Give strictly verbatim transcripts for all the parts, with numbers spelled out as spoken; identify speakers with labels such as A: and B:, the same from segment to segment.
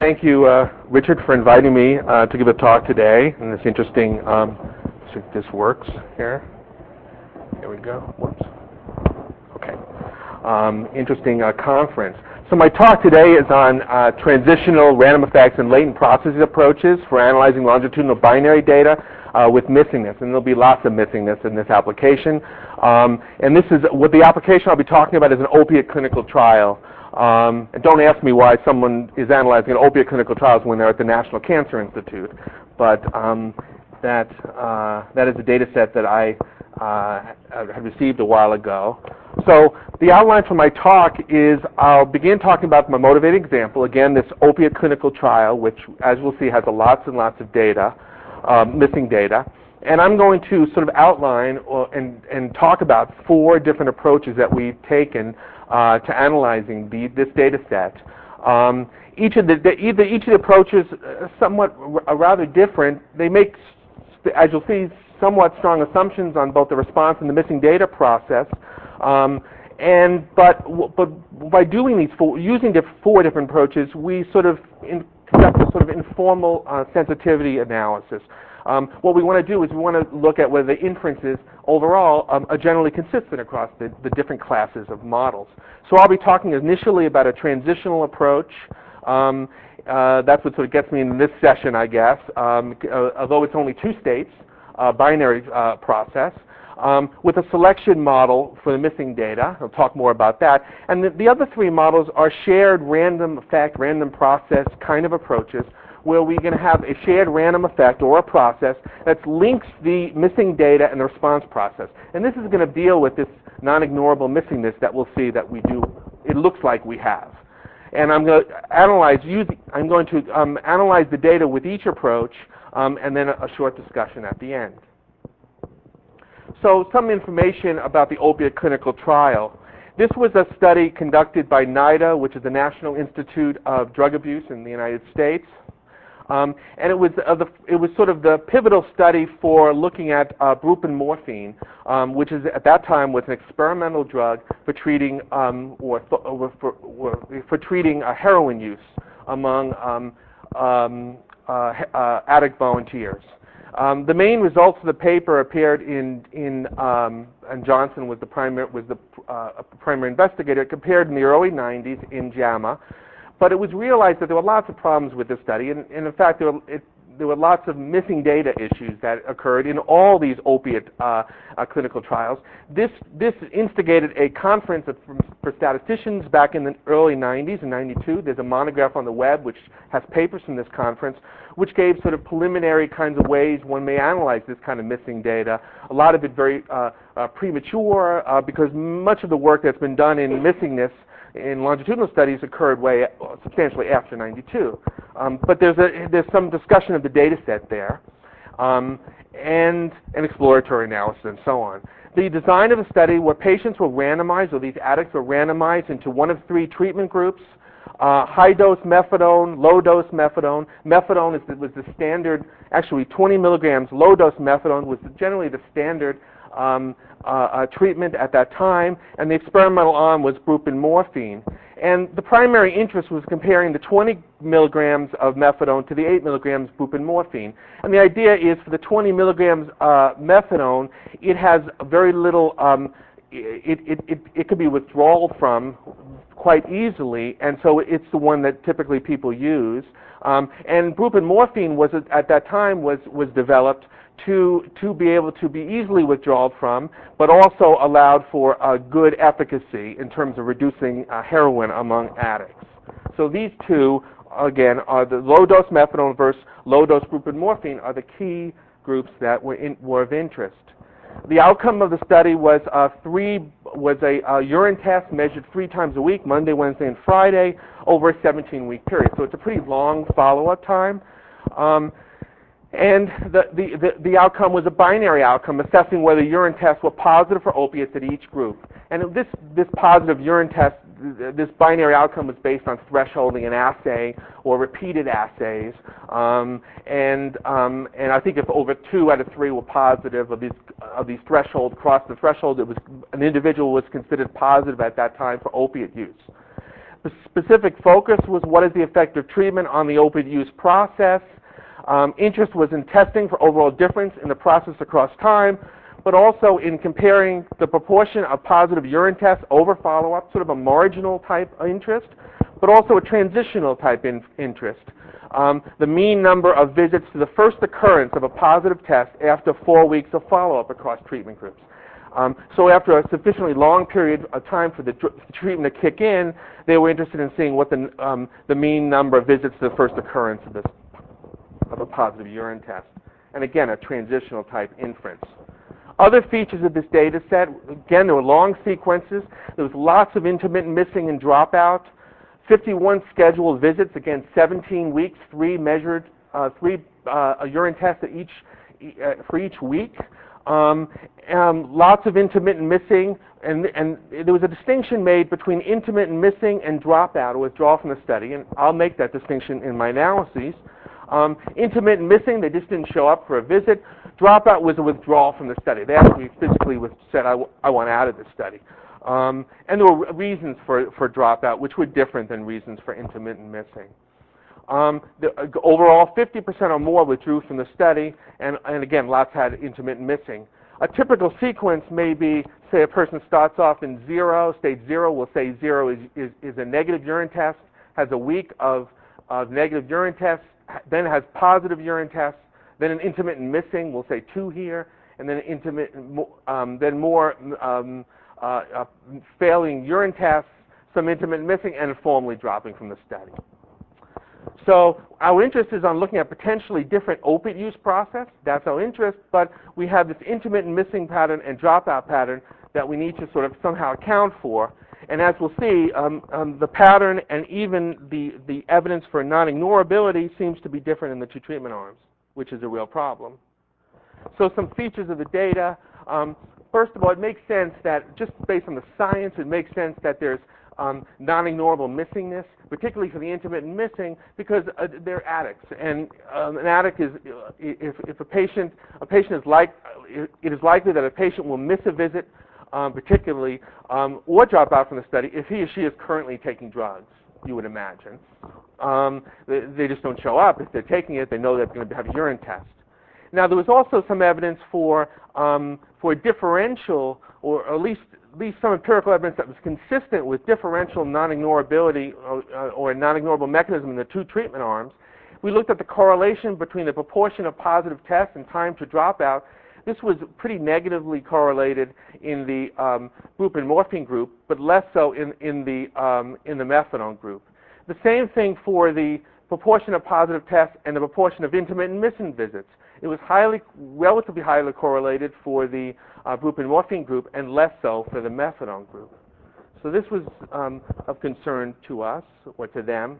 A: Thank you, uh, Richard, for inviting me uh, to give a talk today in this interesting, um, let's see if this works here. Here we go. Whoops. Okay. Um, interesting uh, conference. So my talk today is on uh, transitional random effects and latent processing approaches for analyzing longitudinal binary data uh, with missingness, and there'll be lots of missingness in this application. Um, and this is what the application I'll be talking about is an opiate clinical trial. Um, and don't ask me why someone is analyzing an opiate clinical trials when they're at the National Cancer Institute, but um, that uh, that is a data set that I uh, had received a while ago. So the outline for my talk is I'll begin talking about my motivating example, again this opiate clinical trial, which as we'll see has a lots and lots of data, um, missing data. And I'm going to sort of outline or, and, and talk about four different approaches that we've taken uh, to analyzing the, this data set. Um, each, of the, either, each of the approaches uh, somewhat r- rather different. They make, as you'll see, somewhat strong assumptions on both the response and the missing data process. Um, and but but by doing these four, using the four different approaches, we sort of in, conduct a sort of informal uh, sensitivity analysis. Um, what we want to do is we want to look at whether the inferences overall um, are generally consistent across the, the different classes of models. So I'll be talking initially about a transitional approach. Um, uh, that's what sort of gets me in this session, I guess, um, uh, although it's only two states, uh, binary uh, process, um, with a selection model for the missing data. I'll talk more about that. And the, the other three models are shared random effect, random process kind of approaches, where we're going to have a shared random effect or a process that links the missing data and the response process. And this is going to deal with this non-ignorable missingness that we'll see that we do, it looks like we have. And I'm going to analyze, using, I'm going to um, analyze the data with each approach um, and then a, a short discussion at the end. So some information about the opiate clinical trial. This was a study conducted by NIDA, which is the National Institute of Drug Abuse in the United States. Um, and it was uh, the, it was sort of the pivotal study for looking at uh, buprenorphine, um, which is at that time was an experimental drug for treating um, or, th- or, for, or for treating uh, heroin use among um, um, uh, uh, addict volunteers. Um, the main results of the paper appeared in in um, and Johnson was the primary was the uh, primary investigator. It appeared in the early nineties in JAMA. But it was realized that there were lots of problems with this study, and, and in fact, there were, it, there were lots of missing data issues that occurred in all these opiate uh, uh, clinical trials. This, this instigated a conference of, for, for statisticians back in the early nineties, in ninety-two. There's a monograph on the web which has papers from this conference, which gave sort of preliminary kinds of ways one may analyze this kind of missing data. A lot of it very uh, uh, premature, uh, because much of the work that's been done in missingness in longitudinal studies occurred way substantially after ninety-two. Um, but there's, a, there's some discussion of the data set there, um, and an exploratory analysis and so on. The design of the study where patients were randomized, or these addicts were randomized into one of three treatment groups, uh, high-dose methadone, low-dose methadone. Methadone is, was the standard, actually twenty milligrams low-dose methadone was generally the standard Um, uh, uh, treatment at that time, and the experimental arm was buprenorphine. And the primary interest was comparing the twenty milligrams of methadone to the eight milligrams buprenorphine. And the idea is for the twenty milligrams uh, methadone, it has very little, um, it, it, it, it could be withdrawal from quite easily, and so it's the one that typically people use. Um, and buprenorphine was, at that time, was, was developed to to be able to be easily withdrawn from, but also allowed for a good efficacy in terms of reducing uh, heroin among addicts. So these two, again, are the low-dose methadone versus low-dose buprenorphine are the key groups that were in, were of interest. The outcome of the study was uh, three was a, a urine test measured three times a week, Monday, Wednesday, and Friday, over a seventeen-week period. So it's a pretty long follow-up time. Um, And the, the, the, the outcome was a binary outcome, assessing whether urine tests were positive for opiates at each group. And this, this positive urine test, this binary outcome was based on thresholding an assay or repeated assays. Um, and, um, and I think if over two out of three were positive of these, of these thresholds, crossed the threshold, it was, an individual was considered positive at that time for opiate use. specific focus was what is the effect of treatment on the opioid use process. Um, interest was in testing for overall difference in the process across time, but also in comparing the proportion of positive urine tests over follow-up, sort of a marginal type of interest, but also a transitional type in interest. Um, the mean number of visits to the first occurrence of a positive test after four weeks of follow-up across treatment groups. Um, so after a sufficiently long period of time for the dr- treatment to kick in, they were interested in seeing what the, um, the mean number of visits to the first occurrence of, this, of a positive urine test. And again, a transitional type inference. Other features of this data set, again, there were long sequences. There was lots of intermittent missing and dropout. fifty-one scheduled visits, again, seventeen weeks, three measured, uh, three uh, urine tests at each, uh, for each week. Um, um, lots of intermittent missing, and, and there was a distinction made between intermittent missing and dropout or withdrawal from the study, and I'll make that distinction in my analyses. Um, intermittent missing, they just didn't show up for a visit. Dropout was a withdrawal from the study. They actually physically said, I, w- I want out of the study. Um, and there were reasons for, for dropout, which were different than reasons for intermittent missing. Um, the, uh, overall, fifty percent or more withdrew from the study, and, and again, lots had intermittent missing. A typical sequence may be, say, a person starts off in zero, stage zero, we'll say zero is, is, is a negative urine test, has a week of, of negative urine tests, then has positive urine tests, then an intermittent missing, we'll say two here, and then intermittent, um, then more um, uh, uh, failing urine tests, some intermittent missing, and formally dropping from the study. So our interest is on looking at potentially different opiate use process. That's our interest, but we have this intermittent missing pattern and dropout pattern that we need to sort of somehow account for. And as we'll see, um, um, the pattern and even the, the evidence for non-ignorability seems to be different in the two treatment arms, which is a real problem. So some features of the data. Um, first of all, it makes sense that just based on the science, it makes sense that there's um, non-ignorable missingness, particularly for the intermittent missing, because uh, they're addicts. And um, an addict is, uh, if, if a patient, a patient is like, it is likely that a patient will miss a visit, um, particularly, um, or drop out from the study if he or she is currently taking drugs, you would imagine. Um, they, they just don't show up. If they're taking it, they know they're going to have a urine test. Now, there was also some evidence for um, for differential, or at least at least some empirical evidence that was consistent with differential non-ignorability or, uh, or a non-ignorable mechanism in the two treatment arms. We looked at the correlation between the proportion of positive tests and time to dropout. This was pretty negatively correlated in the um, buprenorphine group, but less so in, in the um, in the methadone group. The same thing for the proportion of positive tests and the proportion of intermittent missing visits. It was highly, relatively highly correlated for the uh, buprenorphine group and less so for the methadone group. So this was um, of concern to us, or to them.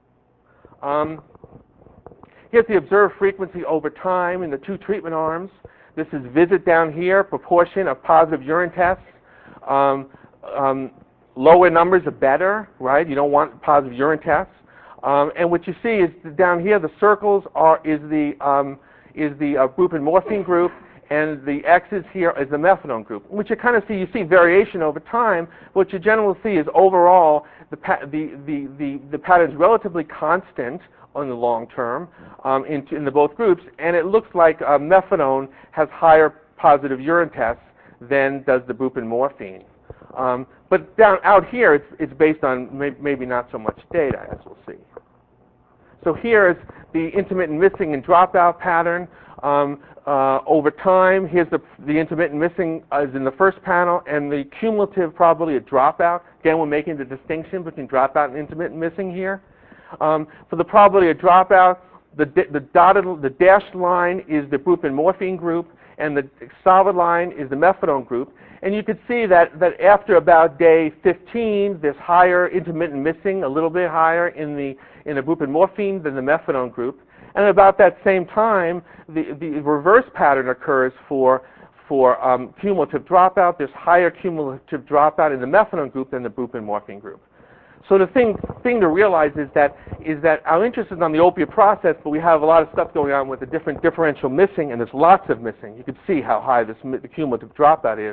A: Um, here's the observed frequency over time in the two treatment arms. This is visit down here, proportion of positive urine tests. Um, um, lower numbers are better, right? You don't want positive urine tests. Um, and what you see is down here, the circles are is the um, is the uh, buprenorphine group, and the X's here is the methadone group. Which you kind of see, you see variation over time. What you generally see is overall the pa- the, the the the pattern is relatively constant on the long term um, in, in the both groups, and it looks like uh, methadone has higher positive urine tests than does the buprenorphine. Um, but down out here, it's it's based on may, maybe not so much data, as we'll see. So here's the intermittent missing and dropout pattern um, uh, over time. Here's the, the intermittent missing uh, is in the first panel, and the cumulative probability of dropout. Again, we're making the distinction between dropout and intermittent missing here. Um, for the probability of dropout, the, the dotted, the dashed line is the buprenorphine group, and the solid line is the methadone group. And you could see that, that after about day fifteen, there's higher intermittent missing, a little bit higher in the in the buprenorphine than the methadone group. And about that same time, the, the reverse pattern occurs for for um, cumulative dropout. There's higher cumulative dropout in the methadone group than the buprenorphine group. So the thing thing to realize is that is that our interest is on the opiate process, but we have a lot of stuff going on with the different differential missing, and there's lots of missing. You can see how high this the cumulative dropout is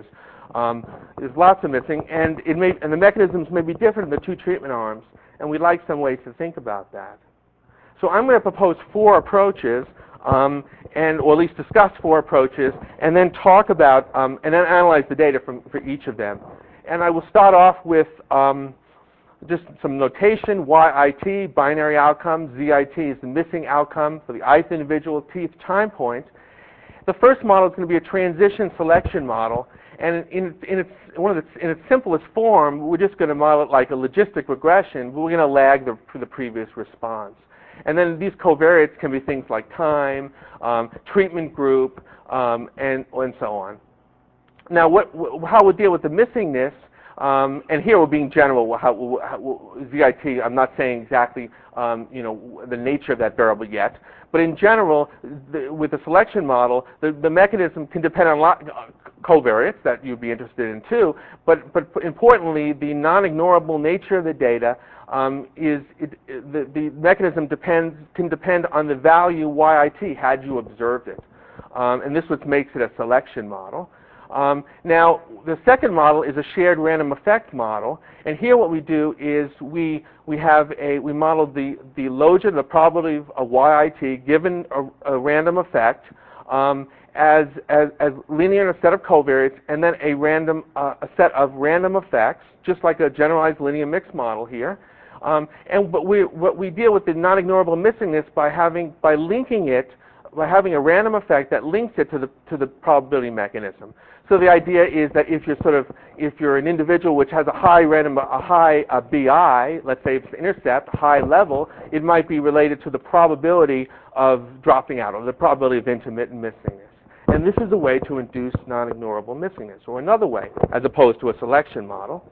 A: Um, there's lots of missing, and, it may, and the mechanisms may be different in the two treatment arms, and we'd like some ways to think about that. So I'm going to propose four approaches, um, and or at least discuss four approaches, and then talk about, um, and then analyze the data from, for each of them. And I will start off with um, just some notation. Y I T, binary outcome. Z I T is the missing outcome for the ith individual, tth time point. The first model is going to be a transition selection model, and in, in, its, one of its, in its simplest form, we're just going to model it like a logistic regression. We're going to lag the, the previous response. And then these covariates can be things like time, um, treatment group, um, and, and so on. Now, what, how we'll deal with the missingness, um, and here we're being general, how, how, Z I T, I'm not saying exactly um, you know, the nature of that variable yet, but in general, the, with the selection model, the, the mechanism can depend on lot, uh, covariates that you'd be interested in too, but, but importantly, the non-ignorable nature of the data um, is, it, the, the mechanism depends, can depend on the value Y I T had you observed it. Um, and this is what makes it a selection model. Um, now, the second model is a shared random effect model, and here what we do is we we have a we model the the logit, the probability of Y I T given a, a random effect um, as, as as linear in a set of covariates, and then a random uh, a set of random effects, just like a generalized linear mixed model here. Um, and but we what we deal with the non-ignorable missingness by having by linking it. by having a random effect that links it to the to the probability mechanism. So the idea is that if you're sort of if you're an individual which has a high random a high uh, B I, let's say it's an intercept, high level, it might be related to the probability of dropping out, or the probability of intermittent missingness. And this is a way to induce non-ignorable missingness, or another way, as opposed to a selection model.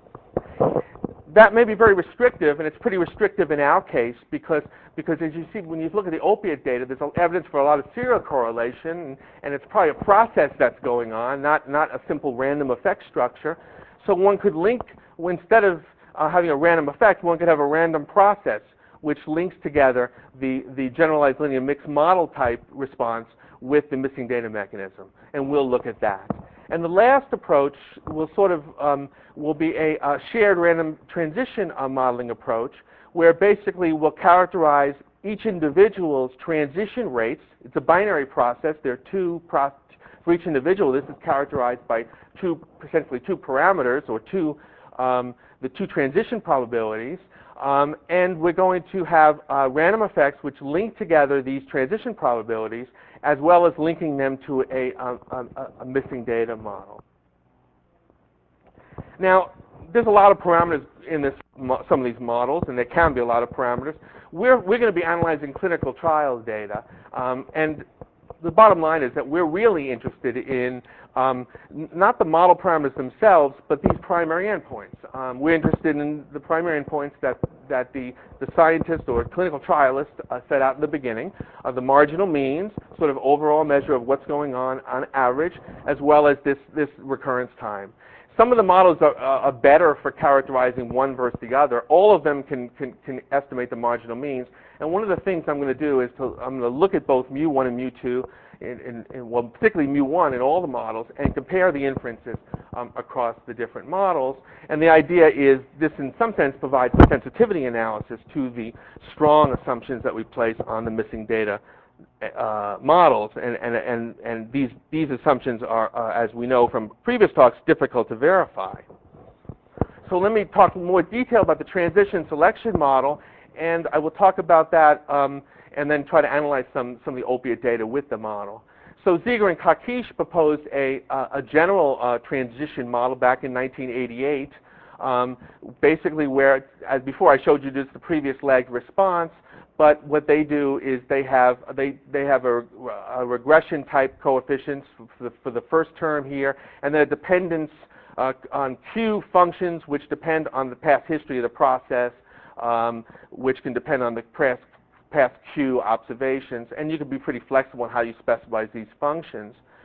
A: That may be very restrictive, and it's pretty restrictive in our case because, because as you see, when you look at the opiate data, there's evidence for a lot of serial correlation, and, and it's probably a process that's going on, not, not a simple random effect structure. So one could link, instead of uh, having a random effect, one could have a random process which links together the, the generalized linear mixed model type response with the missing data mechanism, and we'll look at that. And the last approach will sort of um, will be a, a shared random transition uh, modeling approach, where basically we'll characterize each individual's transition rates. It's a binary process. There are two pro for each individual. This is characterized by two, essentially two parameters, or two um, the two transition probabilities. Um, and we're going to have uh, random effects which link together these transition probabilities, as well as linking them to a, a, a, a missing data model. Now, there's a lot of parameters in this, some of these models, and there can be a lot of parameters. We're, we're going to be analyzing clinical trials data, um, and the bottom line is that we're really interested in um, not the model parameters themselves, but these primary endpoints. Um, we're interested in the primary endpoints that, that the, the scientist or clinical trialist uh, set out in the beginning, of the marginal means, sort of overall measure of what's going on on average, as well as this, this recurrence time. Some of the models are, uh, are better for characterizing one versus the other. All of them can, can, can estimate the marginal means. And one of the things I'm going to do is to, I'm going to look at both mu one and mu two, in, in, in, well, particularly mu one in all the models, and compare the inferences um, across the different models. And the idea is this, in some sense, provides a sensitivity analysis to the strong assumptions that we place on the missing data Uh, models, and, and, and, and these, these assumptions are, uh, as we know from previous talks, difficult to verify. So let me talk in more detail about the transition selection model, and I will talk about that um, and then try to analyze some, some of the opiate data with the model. So Ziegler and Kakish proposed a, uh, a general uh, transition model back in nineteen eighty-eight, um, basically where, as before I showed you just the previous lagged response, but what they do is they have they they have a, a regression type coefficients for the, for the first term here, and then a dependence uh, on Q functions which depend on the past history of the process, um, which can depend on the past past Q observations, and you can be pretty flexible on how you specify these functions.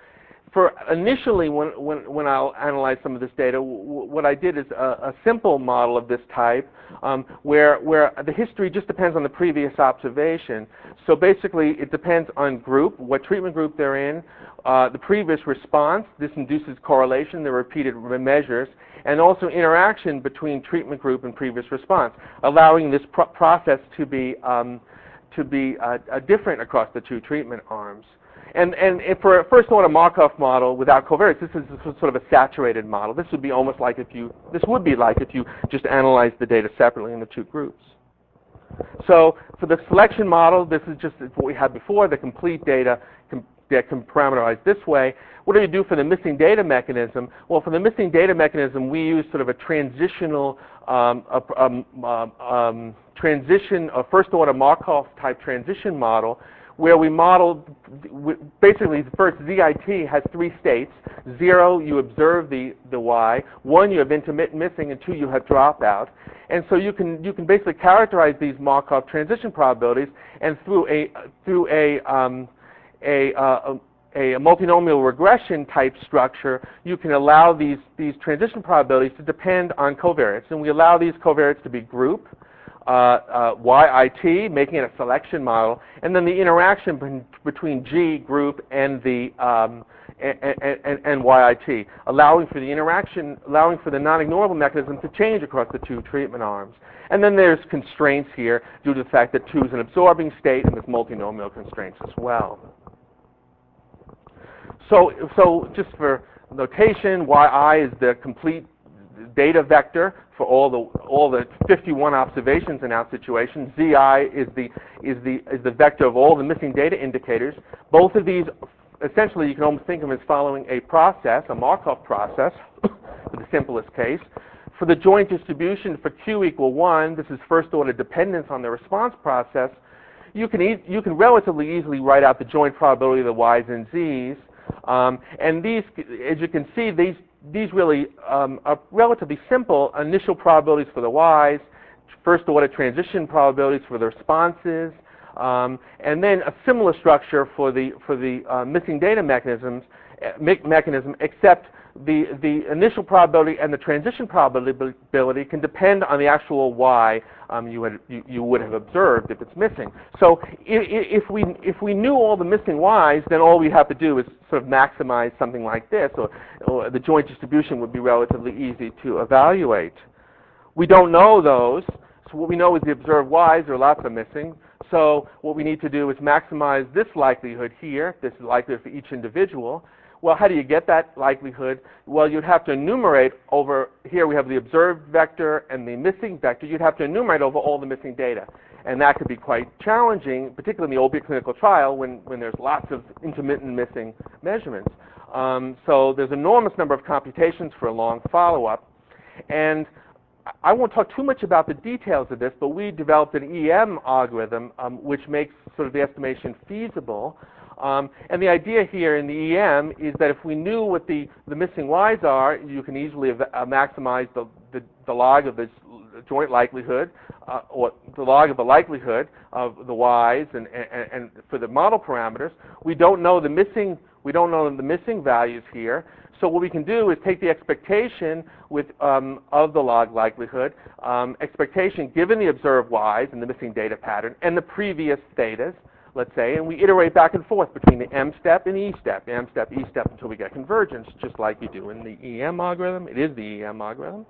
A: for initially, when, when, when I'll analyze some of this data, w what I did is a, a simple model of this type, um, where, where the history just depends on the previous observation. So basically, it depends on group, what treatment group they're in, uh, the previous response. This induces correlation, the repeated measures, and also interaction between treatment group and previous response, allowing this pro process to be, um, to be uh, uh, different across the two treatment arms. And, and for a first order Markov model without covariates, this is sort of a saturated model. This would be almost like if you, this would be like if you just analyzed the data separately in the two groups. So for the selection model, this is just what we had before, the complete data com that can parameterize this way. What do you do for the missing data mechanism? Well, for the missing data mechanism, we use sort of a transitional, um, a, um, um, um, transition, a first order Markov type transition model, where we modeled, basically the first Z I T has three states. Zero, you observe the, the Y. One, you have intermittent missing, and two, you have dropout. And so you can, you can basically characterize these Markov transition probabilities, and through a, through a, um, a, uh, a, a multinomial regression type structure, you can allow these, these transition probabilities to depend on covariates. And we allow these covariates to be group, Uh, uh, Y I T, making it a selection model, and then the interaction ben between G group and the um, and, and, and Y I T, allowing for the interaction, allowing for the non-ignorable mechanism to change across the two treatment arms. And then there's constraints here due to the fact that two is an absorbing state, and there's multinomial constraints as well. So, so just for notation, Y I is the complete data vector for all the all the fifty-one observations in our situation. Z I is the is the is the vector of all the missing data indicators. Both of these, essentially, you can almost think of them as following a process, a Markov process, for the simplest case. For the joint distribution for Q equal one, this is first order dependence on the response process. You can e you can relatively easily write out the joint probability of the Y's and Z's, um, and these, as you can see, these. These really um, are relatively simple initial probabilities for the Y's, first order transition probabilities for the responses, um, and then a similar structure for the for the uh, missing data mechanisms uh, me mechanism, except the the initial probability and the transition probability can depend on the actual Y um, you would you, you would have observed if it's missing. So if, if we if we knew all the missing Y's, then all we have to do is sort of maximize something like this, or, or the joint distribution would be relatively easy to evaluate. We don't know those, so what we know is the observed Y's, there are lots of missing. So what we need to do is maximize this likelihood here, this likelihood for each individual. Well, how do you get that likelihood? Well, you'd have to enumerate over, here we have the observed vector and the missing vector, you'd have to enumerate over all the missing data. And that could be quite challenging, particularly in the opiate clinical trial when, when there's lots of intermittent missing measurements. Um, so there's an enormous number of computations for a long follow-up. And I won't talk too much about the details of this, but we developed an E M algorithm um, which makes sort of the estimation feasible. Um, and the idea here in the E M is that if we knew what the, the missing Y's are, you can easily uh, maximize the, the, the log of the joint likelihood, uh, or the log of the likelihood of the Y's, and, and, and for the model parameters. We don't know the missing, we don't know the missing values here. So what we can do is take the expectation with, um, of the log likelihood, um, expectation given the observed Y's and the missing data pattern, and the previous thetas, let's say, and we iterate back and forth between the M step and E step, M step, E step, until we get convergence, just like you do in the E M algorithm. It is the E M algorithm.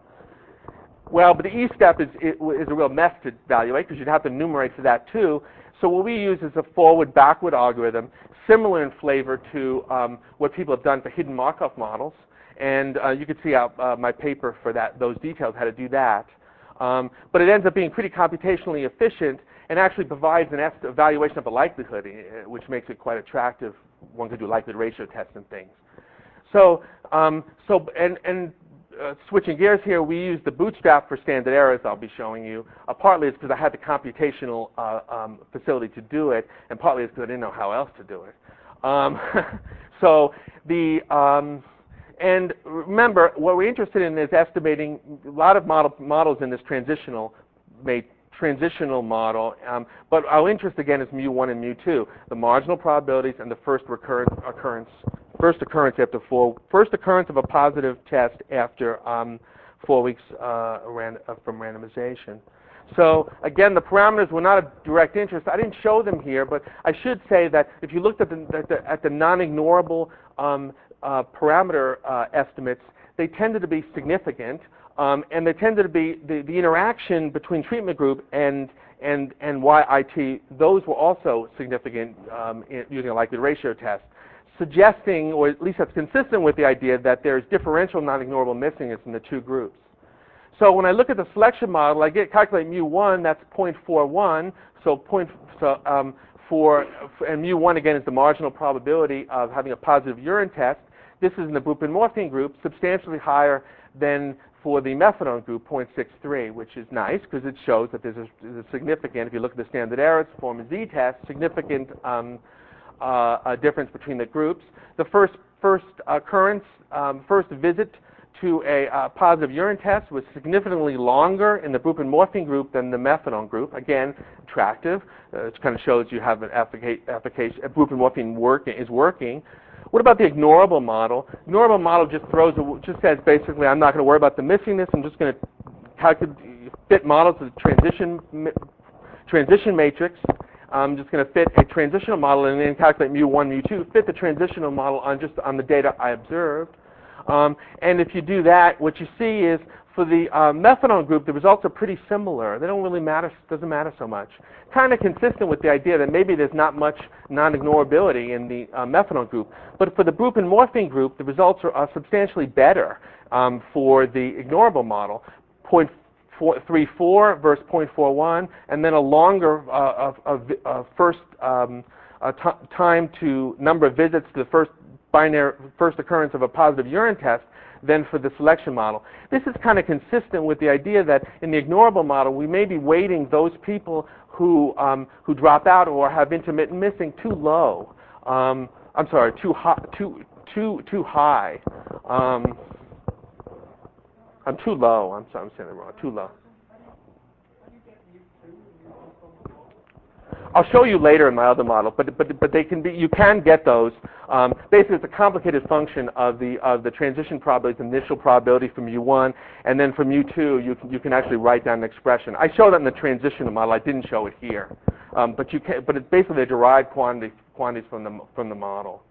A: Well, but the E step is, is a real mess to evaluate because you'd have to enumerate for that too. So what we use is a forward-backward algorithm, similar in flavor to um, what people have done for hidden Markov models. And uh, you can see out uh, my paper for that, those details, how to do that. Um, but it ends up being pretty computationally efficient and actually provides an evaluation of the likelihood, which makes it quite attractive. One could do likelihood ratio tests and things. So, um, so and, and uh, switching gears here, we use the bootstrap for standard errors I'll be showing you. Uh, partly it's because I had the computational uh, um, facility to do it, and partly it's because I didn't know how else to do it. Um, so the, um, and remember, what we're interested in is estimating a lot of model, models in this transitional made transitional model, um, but our interest again is mu one and mu two, the marginal probabilities and the first recurrent occurrence first occurrence after four, first occurrence of a positive test after um, four weeks uh, ran, uh, from randomization. So again, the parameters were not of direct interest. I didn't show them here, but I should say that if you looked at the, at the, at the non-ignorable um, uh, parameter uh, estimates, they tended to be significant, um, and they tended to be the, the interaction between treatment group and and and Y I T. Those were also significant um, in, using a likelihood ratio test, suggesting, or at least that's consistent with the idea that there's differential non-ignorable missingness in the two groups. So when I look at the selection model, I get calculate mu one, that's zero point four one. So point so um, for and mu one again is the marginal probability of having a positive urine test. This is in the buprenorphine group, substantially higher than for the methadone group, zero point six three, which is nice because it shows that there's a, there's a significant, if you look at the standard errors, form a z-test, significant um, uh, a difference between the groups. The first first occurrence, um, first visit to a uh, positive urine test was significantly longer in the buprenorphine group than the methadone group. Again, attractive. Uh, it kind of shows you have an efficacious, efficacious buprenorphine work, is working. What about the ignorable model? Ignorable model just throws, a, just says basically, I'm not going to worry about the missingness. I'm just going to calculate, fit models of the transition transition matrix. I'm just going to fit a transitional model and then calculate mu one, mu two. Fit the transitional model on just on the data I observed. Um, and if you do that, what you see is for the uh, methadone group, the results are pretty similar. They don't really matter, doesn't matter so much. Kind of consistent with the idea that maybe there's not much non-ignorability in the uh, methadone group. But for the buprenorphine group, the results are uh, substantially better um, for the ignorable model, zero point three four versus zero point four one, and then a longer uh, of, of, of first um, uh, t time to number of visits to the first binary first occurrence of a positive urine test than for the selection model. This is kind of consistent with the idea that in the ignorable model, we may be weighting those people who um, who drop out or have intermittent missing too low. Um, I'm sorry, too high. Too too too high. Um, I'm too low. I'm sorry, I'm saying it wrong. Too low. I'll show you later in my other model, but but but they can be. You can get those. Um, basically, it's a complicated function of the of the transition probability, initial probability from mu one, and then from mu two, you can you can actually write down an expression. I showed that in the transitional model. I didn't show it here, um, but you can. But it's basically a derived quantity quantities from the from the model.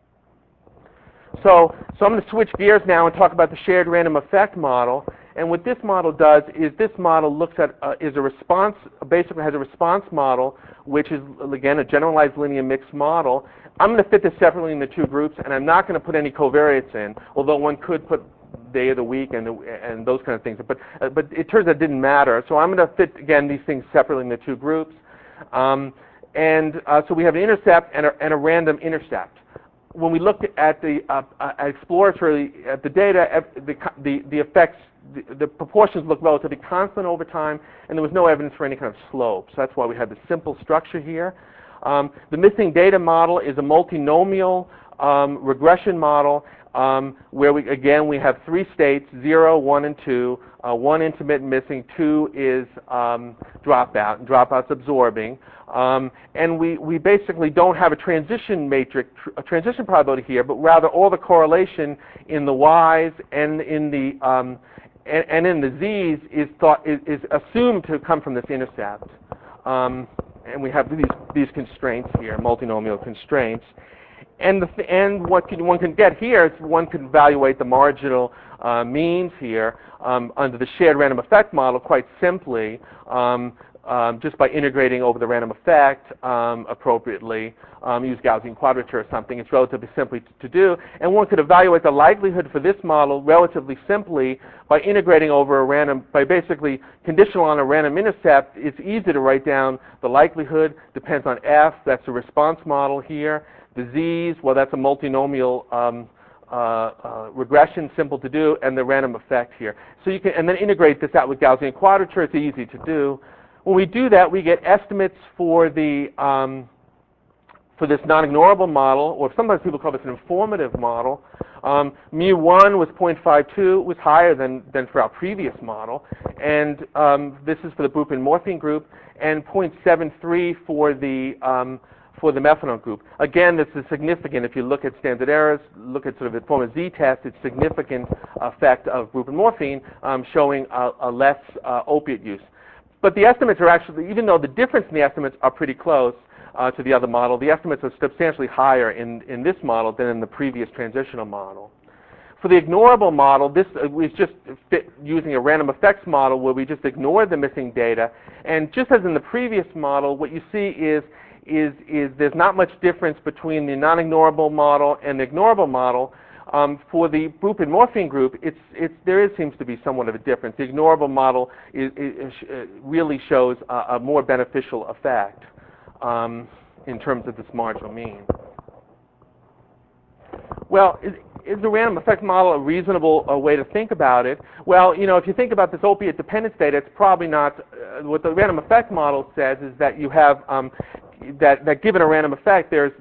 A: So so I'm going to switch gears now and talk about the shared random effect model. And what this model does is this model looks at uh, is a response, basically has a response model, which is again a generalized linear mixed model. I'm going to fit this separately in the two groups, and I'm not going to put any covariates in, although one could put day of the week and and those kind of things. But uh, but it turns out it didn't matter. So I'm going to fit again these things separately in the two groups, um, and uh, so we have an intercept and a, and a random intercept. When we looked at the uh, uh, exploratory at the data, the the, the effects. The, the proportions look relatively constant over time, and there was no evidence for any kind of slope. So that's why we had the simple structure here. Um, the missing data model is a multinomial um, regression model um, where, we, again, we have three states, zero, one, and two. Uh, one intermittent missing, two is um, dropout, and dropout's absorbing. Um, and we, we basically don't have a transition matrix, a transition probability here, but rather all the correlation in the Y's and in the um, And, and in the Z's is thought is, is assumed to come from this intercept, um, and we have these these constraints here, multinomial constraints, and the th and what can, one can get here is one can evaluate the marginal uh, means here um, under the shared random effect model quite simply, um, um, just by integrating over the random effect um, appropriately. Um, use Gaussian quadrature or something. It's relatively simply t to do. And one could evaluate the likelihood for this model relatively simply by integrating over a random, by basically conditional on a random intercept. It's easy to write down the likelihood, depends on F, that's a response model here. The Z's, well, that's a multinomial um, uh, uh, regression, simple to do, and the random effect here. So you can, and then integrate this out with Gaussian quadrature. It's easy to do. When we do that, we get estimates for the um, for this non-ignorable model, or sometimes people call this an informative model. Um, mu one was zero point five two, was higher than, than for our previous model, and um, this is for the buprenorphine group, and zero point seven three for the um, for the methadone group. Again, this is significant. If you look at standard errors, look at sort of the form of z-test, it's significant effect of buprenorphine um, showing a, a less uh, opiate use. But the estimates are actually, even though the difference in the estimates are pretty close uh, to the other model, the estimates are substantially higher in, in this model than in the previous transitional model. For the ignorable model, this was just fit using a random effects model where we just ignored the missing data. And just as in the previous model, what you see is, is, is there's not much difference between the non-ignorable model and the ignorable model. Um, for the buprenorphine group, it's, it's, there is, seems to be somewhat of a difference. The ignorable model is, is, is, really shows a, a more beneficial effect um, in terms of this marginal mean. Well, is, is the random effect model a reasonable uh, way to think about it? Well, you know, if you think about this opiate dependence data, it's probably not, uh, what the random effect model says is that you have, um, that, that given a random effect, there's,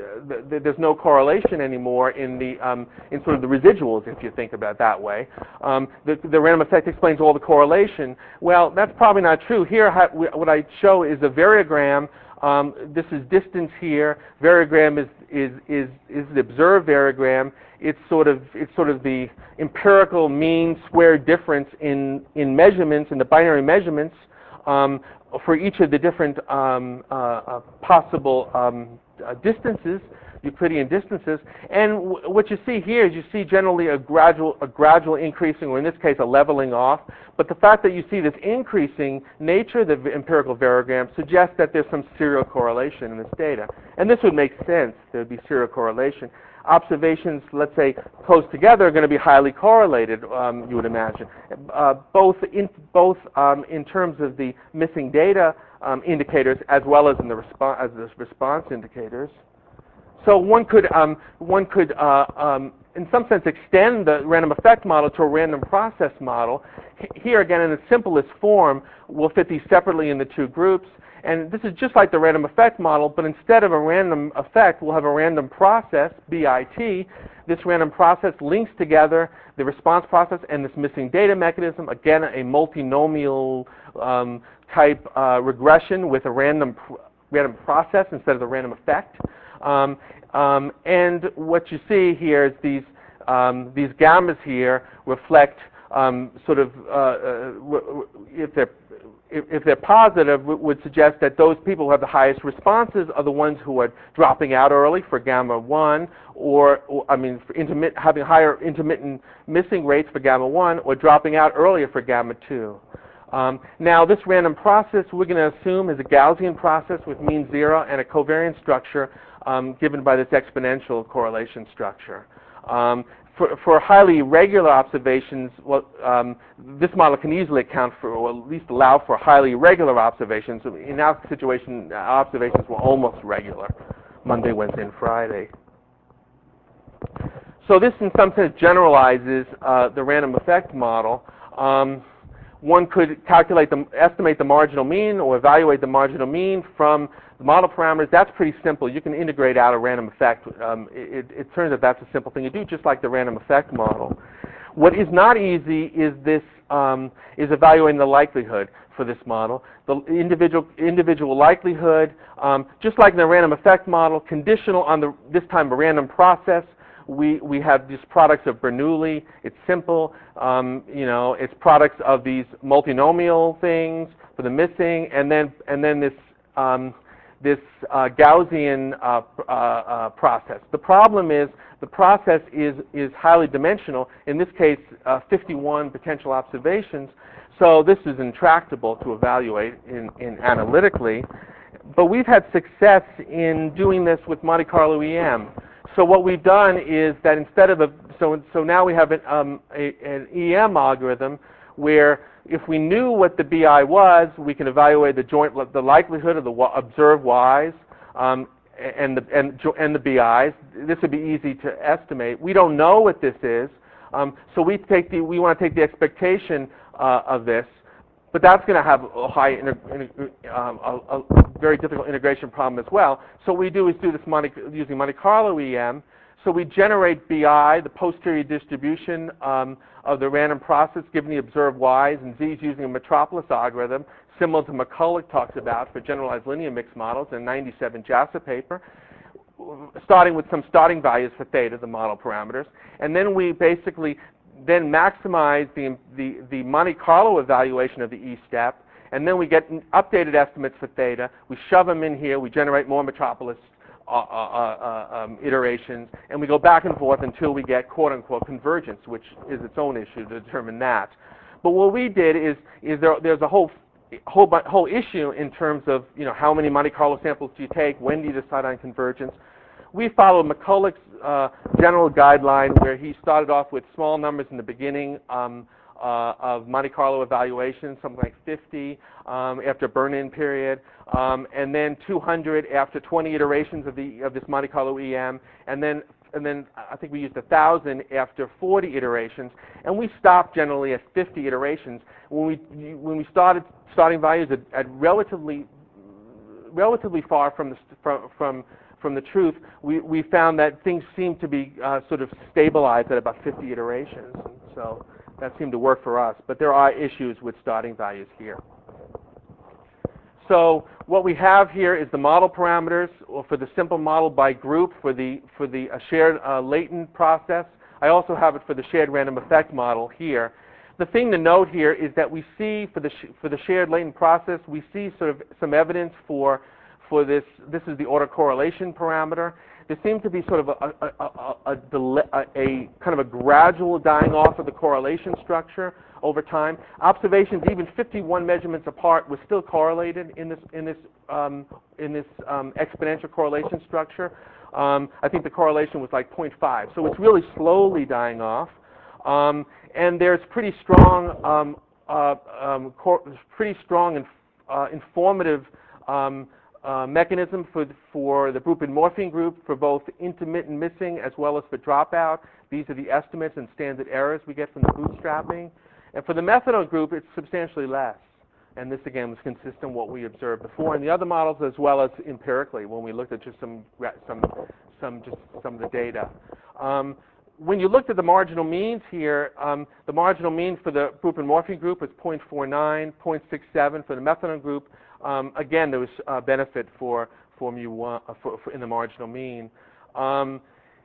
A: th there's no correlation anymore in the, um, in sort of the residuals, if you think about it that way. Um, the, the random effect explains all the correlation. Well, that's probably not true. Here, what I show is a variogram. Um, this is distance here. Variogram is, is, is, is the observed variogram. It's sort of, it's sort of the empirical mean squared difference in, in measurements, in the binary measurements um, for each of the different um, uh, uh, possible um, uh, distances, Euclidean distances. And w what you see here is you see generally a gradual, a gradual increasing, or in this case a leveling off. But the fact that you see this increasing nature of the empirical variogram suggests that there's some serial correlation in this data. And this would make sense. There would be serial correlation. Observations, let's say, close together are going to be highly correlated, um, you would imagine, uh, both, in, both um, in terms of the missing data um, indicators as well as in the, respo as the response indicators. So one could, um, one could uh, um, in some sense, extend the random effect model to a random process model. H here, again, in its simplest form, we'll fit these separately in the two groups. And this is just like the random effect model, but instead of a random effect, we'll have a random process, B I T. This random process links together the response process and this missing data mechanism. Again, a multinomial um, type uh, regression with a random, pr random process instead of the random effect. Um, um, and what you see here is these, um, these gammas here reflect um, sort of, uh, uh, if they're If, if they're positive, would suggest that those people who have the highest responses are the ones who are dropping out early for gamma one, or, or I mean, for intermit, having higher intermittent missing rates for gamma one, or dropping out earlier for gamma two. Um, now, this random process we're going to assume is a Gaussian process with mean zero and a covariance structure um, given by this exponential correlation structure. Um, For, for highly irregular observations, well, um, this model can easily account for, or at least allow for highly irregular observations. In our situation, observations were almost regular, Monday, Wednesday, and Friday. So this, in some sense, generalizes uh, the random effect model. Um, one could calculate the, estimate the marginal mean or evaluate the marginal mean from the model parameters. That's pretty simple. You can integrate out a random effect. Um, it, it turns out that's a simple thing to do, just like the random effect model. What is not easy is this um, is evaluating the likelihood for this model. The individual individual likelihood, um, just like in the random effect model, conditional on the this time a random process. We, we have these products of Bernoulli. It's simple. Um, you know, it's products of these multinomial things for the missing, and then and then this um, this uh, Gaussian uh, uh, uh, process. The problem is the process is is highly dimensional. In this case, uh, fifty-one potential observations. So this is intractable to evaluate in, in analytically. But we've had success in doing this with Monte Carlo E M. So what we've done is that instead of a, so, so now we have an, um, a, an E M algorithm where if we knew what the B I was, we can evaluate the joint, the likelihood of the observed Y's um, and, the, and, and the B Is. This would be easy to estimate. We don't know what this is, um, so we, take the, we want to take the expectation uh, of this. But that's going to have a high, um, a, a very difficult integration problem as well. So what we do is do this Monte, using Monte Carlo E M. So we generate B I, the posterior distribution um, of the random process given the observed Y's and Z's using a Metropolis algorithm. similar to McCulloch talks about for generalized linear mixed models in ninety-seven JASA paper, starting with some starting values for theta, the model parameters, and then we basically then maximize the, the, the Monte Carlo evaluation of the E-step, and then we get updated estimates for theta, we shove them in here, we generate more Metropolis uh, uh, uh, um, iterations, and we go back and forth until we get quote-unquote convergence, which is its own issue to determine that. But what we did is, is there, there's a whole whole whole issue in terms of, you know, how many Monte Carlo samples do you take, when do you decide on convergence. We followed McCulloch's uh, general guideline where he started off with small numbers in the beginning um, uh, of Monte Carlo evaluation, something like fifty um, after a burn-in period, um, and then two hundred after twenty iterations of the of this Monte Carlo E M, and then and then I think we used one thousand after forty iterations, and we stopped generally at fifty iterations. When we when we started starting values at, at relatively relatively far from the from from from the truth, we, we found that things seemed to be uh, sort of stabilized at about fifty iterations, and so that seemed to work for us. But there are issues with starting values here. So what we have here is the model parameters for the simple model by group for the for the uh, shared uh, latent process. I also have it for the shared random effect model here. The thing to note here is that we see for the sh for the shared latent process, we see sort of some evidence for for this. This is the autocorrelation parameter. There seems to be sort of a a, a, a, a, a kind of a gradual dying off of the correlation structure over time. Observations, even fifty-one measurements apart, was still correlated in this in this um, in this um, exponential correlation structure. Um, I think the correlation was like zero point five, so it's really slowly dying off. Um, and there's pretty strong, um, uh, um, pretty strong and uh, informative um, uh, mechanism for for the buprenorphine group for both intermittent missing as well as for dropout. These are the estimates and standard errors we get from the bootstrapping. And for the methadone group, it's substantially less. And this, again, was consistent with what we observed before in the other models, as well as empirically when we looked at just some, some, some, just some of the data. Um, when you looked at the marginal means here, um, the marginal mean for the buprenorphine group was zero point four nine, zero point six seven for the methadone group. Um, again, there was uh, benefit for, for mu one uh, for, for in the marginal mean. Um,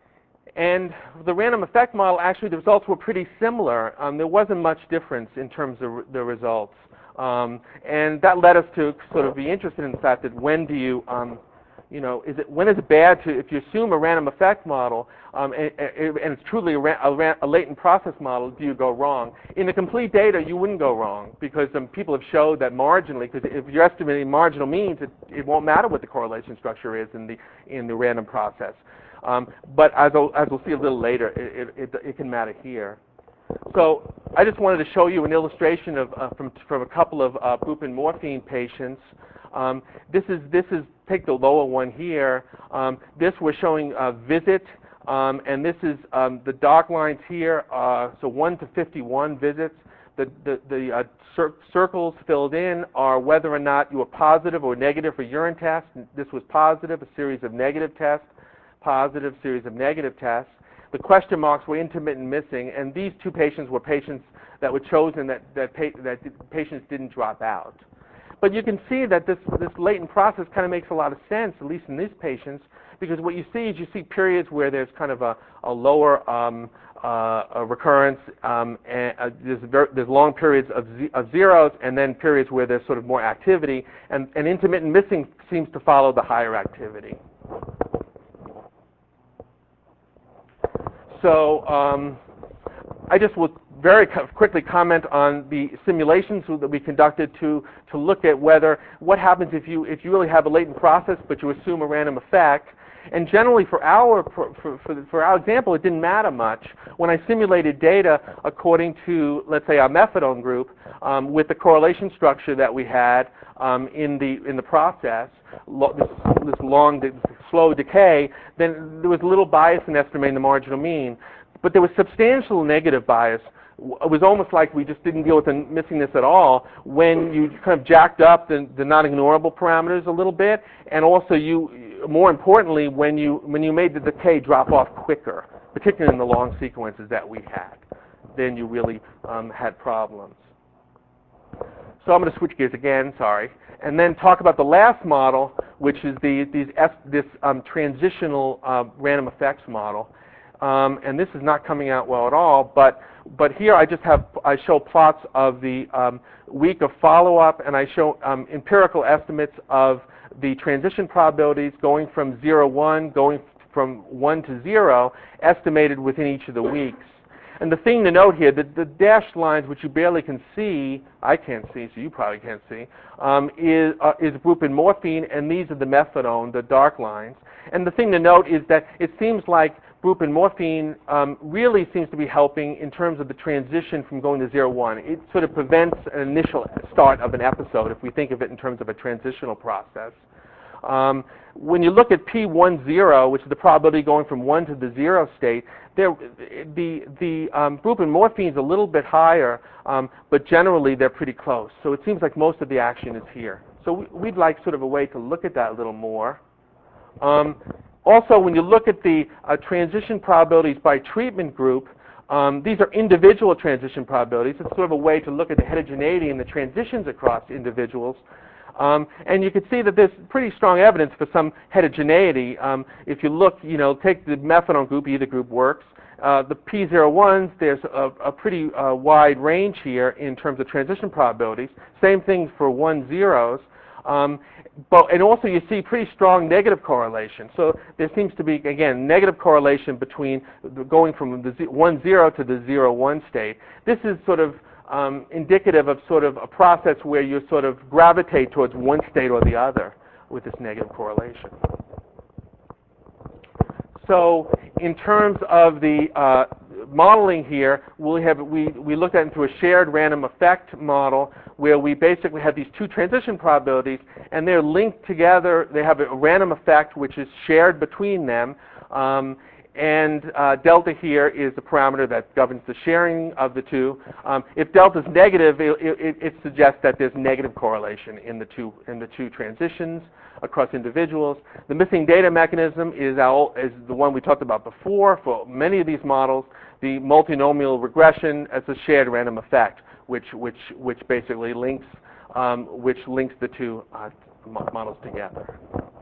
A: And the random effect model, actually, the results were pretty similar. Um, there wasn't much difference in terms of re the results. Um, and that led us to sort of be interested in the fact that when do you, um, you know, is it, when is it bad to, if you assume a random effect model, um, and, and it's truly a, a, a latent process model, do you go wrong? In the complete data, you wouldn't go wrong, because um, people have showed that marginally, because if you're estimating marginal means, it, it won't matter what the correlation structure is in the, in the random process. Um, but as, I'll, as we'll see a little later, it, it, it can matter here. So I just wanted to show you an illustration of, uh, from, from a couple of uh, buprenorphine patients. Um, this is, this is, take the lower one here. Um, this we're showing uh, visit, um, and this is um, the dark lines here, uh, so one to fifty-one visits. The, the, the uh, cir circles filled in are whether or not you were positive or negative for urine tests. This was positive, a series of negative tests, positive, series of negative tests. The question marks were intermittent missing, and these two patients were patients that were chosen that, that, pa that patients didn't drop out. But you can see that this, this latent process kind of makes a lot of sense, at least in these patients, because what you see is you see periods where there's kind of a, a lower um, uh, a recurrence, um, and uh, there's, ver there's long periods of, ze of zeros, and then periods where there's sort of more activity, and, and intermittent missing seems to follow the higher activity. So um, I just will very co quickly comment on the simulations that we conducted to to look at whether what happens if you if you really have a latent process but you assume a random effect. And generally, for our for for, for our example, it didn't matter much. When I simulated data according to, let's say, our methadone group um, with the correlation structure that we had um, in the in the process, lo this, this long, this slow decay, then there was little bias in estimating the marginal mean. But there was substantial negative bias. It was almost like we just didn't deal with the missingness at all when you kind of jacked up the, the non-ignorable parameters a little bit, and also you, more importantly, when you when you made the decay drop off quicker, particularly in the long sequences that we had, then you really um, had problems. so I'm going to switch gears again, sorry, and then talk about the last model, which is the these this um, transitional uh, random effects model. Um, and this is not coming out well at all, but but here I just have I show plots of the um, week of follow-up, and I show um, empirical estimates of the transition probabilities going from zero one, going from one to zero, estimated within each of the weeks. And the thing to note here, the, the dashed lines, which you barely can see, I can't see, so you probably can't see, um, is, uh, is buprenorphine, and these are the methadone, the dark lines. And the thing to note is that it seems like buprenorphine um, really seems to be helping in terms of the transition from going to zero one. It sort of prevents an initial start of an episode, if we think of it in terms of a transitional process. Um, when you look at P ten, which is the probability going from one to the zero state, there, the, the um, buprenorphine is a little bit higher, um, but generally they're pretty close. So it seems like most of the action is here. So we, we'd like sort of a way to look at that a little more. Um, also, when you look at the uh, transition probabilities by treatment group, um, these are individual transition probabilities. It's sort of a way to look at the heterogeneity and the transitions across individuals. Um, and you can see that there's pretty strong evidence for some heterogeneity. Um, if you look, you know, take the methadone group, either group works. Uh, the P zero ones, there's a, a pretty uh, wide range here in terms of transition probabilities. Same thing for one zeros. Um, but, and also you see pretty strong negative correlation. So there seems to be, again, negative correlation between the going from the one zero to the zero one state. This is sort of um, indicative of sort of a process where you sort of gravitate towards one state or the other with this negative correlation. So in terms of the uh, modeling here, we have we we looked at it through a shared random effect model where we basically have these two transition probabilities, and they're linked together. They have a random effect which is shared between them, um, and uh, delta here is the parameter that governs the sharing of the two. Um, if delta is negative, it, it, it suggests that there's negative correlation in the two in the two transitions across individuals. The missing data mechanism is, our, is the one we talked about before for many of these models. The multinomial regression as a shared random effect, which which which basically links um, which links the two uh, models together.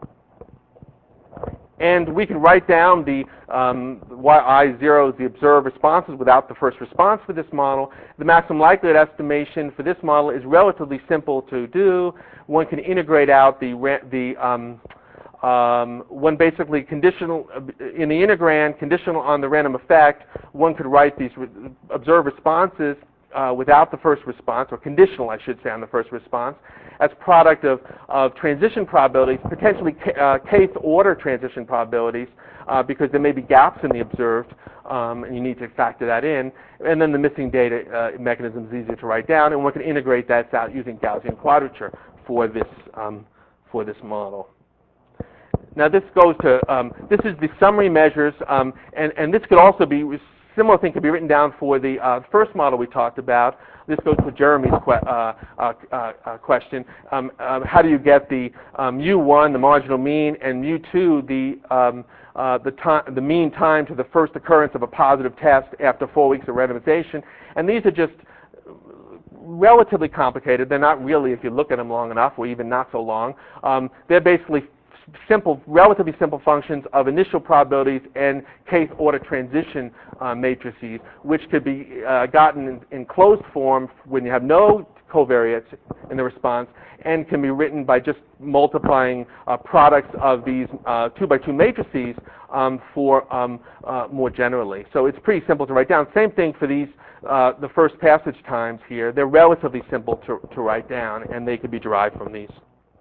A: And we can write down the um, Y I zeros, the observed responses without the first response for this model. The maximum likelihood estimation for this model is relatively simple to do. One can integrate out the, the um, um, one basically conditional, in the integrand, conditional on the random effect, one could write these re observed responses Uh, without the first response, or conditional, I should say, on the first response, as product of, of transition probabilities, potentially uh, kth order transition probabilities, uh, because there may be gaps in the observed, um, and you need to factor that in. And then the missing data uh, mechanism is easier to write down, and one can integrate that out using Gaussian quadrature for this um, for this model. Now this goes to um, this is the summary measures, um, and and this could also be. Similar thing could be written down for the uh, first model we talked about. This goes to Jeremy's que uh, uh, uh, question. Um, uh, how do you get the um, mu one, the marginal mean, and mu two, the um, uh, the time, the mean time to the first occurrence of a positive test after four weeks of randomization? And these are just relatively complicated. They're not really, if you look at them long enough, or even not so long. Um, they're basically simple, relatively simple functions of initial probabilities and kth order transition uh, matrices, which could be uh, gotten in, in closed form when you have no covariates in the response, and can be written by just multiplying uh, products of these uh, two by two matrices um, for um, uh, more generally. So it's pretty simple to write down. Same thing for these, uh, the first passage times here. They're relatively simple to, to write down, and they could be derived from these.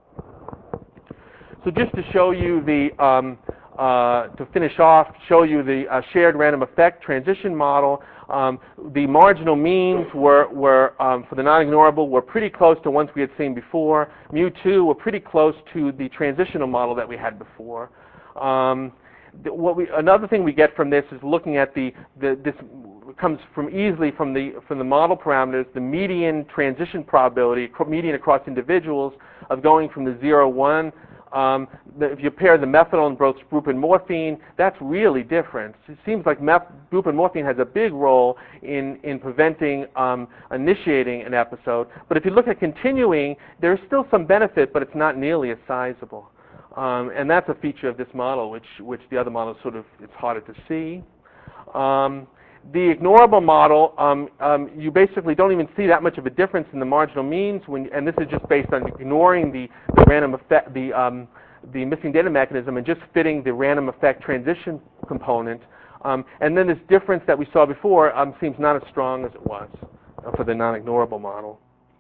A: So just to show you the, um, uh, to finish off, show you the uh, shared random effect transition model. Um, the marginal means were, were um, for the non-ignorable, were pretty close to ones we had seen before. mu two were pretty close to the transitional model that we had before. Um, the, what we, another thing we get from this is looking at the, the this comes from easily from the from the model parameters, the median transition probability, median across individuals, of going from the zero one Um, the, if you pair the methadone plus buprenorphine, that's really different. It seems like meth- buprenorphine has a big role in, in preventing um, initiating an episode. But if you look at continuing, there's still some benefit, but it's not nearly as sizable. Um, and that's a feature of this model, which, which the other model sort of, it's harder to see. Um, the ignorable model, um, um, you basically don't even see that much of a difference in the marginal means, when, and this is just based on ignoring the, the random effect, the, um, the missing data mechanism, and just fitting the random effect transition component. Um, and then this difference that we saw before um, seems not as strong as it was uh, for the non-ignorable model.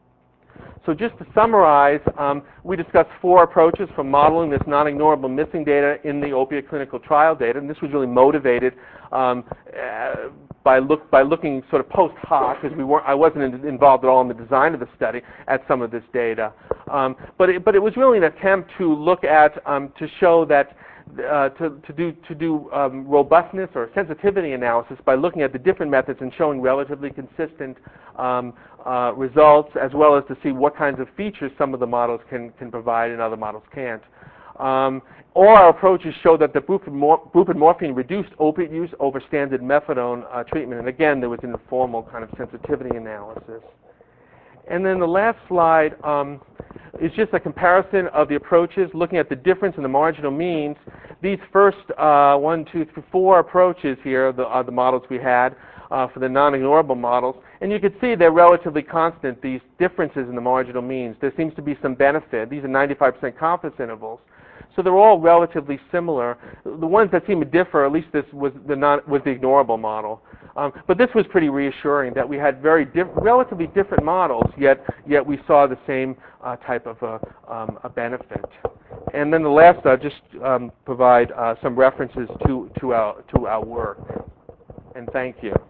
A: So just to summarize, um, we discussed four approaches for modeling this non-ignorable missing data in the opiate clinical trial data, and this was really motivated um, uh, by, look, by looking sort of post hoc, because we weren't, I wasn't in, involved at all in the design of the study, at some of this data. Um, but, it, but it was really an attempt to look at, um, to show that Uh, to, to do, to do um, robustness or sensitivity analysis by looking at the different methods and showing relatively consistent um, uh, results, as well as to see what kinds of features some of the models can, can provide and other models can't. Um, all our approaches show that the buprenorphine reduced opiate use over standard methadone uh, treatment, and again, there was an informal kind of sensitivity analysis. And then the last slide um, is just a comparison of the approaches, looking at the difference in the marginal means. These first uh, one, two, three, four approaches here are the, are the models we had uh, for the non-ignorable models. And you can see they're relatively constant, these differences in the marginal means. There seems to be some benefit. These are ninety-five percent confidence intervals. So they're all relatively similar. The ones that seem to differ, at least this was the, non, was the ignorable model. Um, but this was pretty reassuring that we had very diff relatively different models, yet yet we saw the same uh, type of a, um, a benefit. And then the last, I'll just um, provide uh, some references to, to, our, to our work. And thank you.